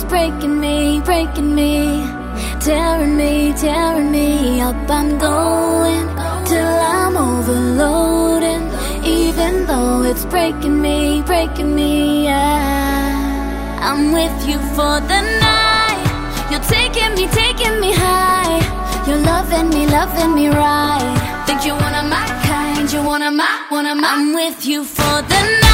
breaking me, breaking me, tearing me up. I'm going till I'm overloading, even though it's breaking me, yeah. I'm with you for the night. You're taking me high. You're loving me right. Think you're one of my kind. You're one of my. I'm with you for the night.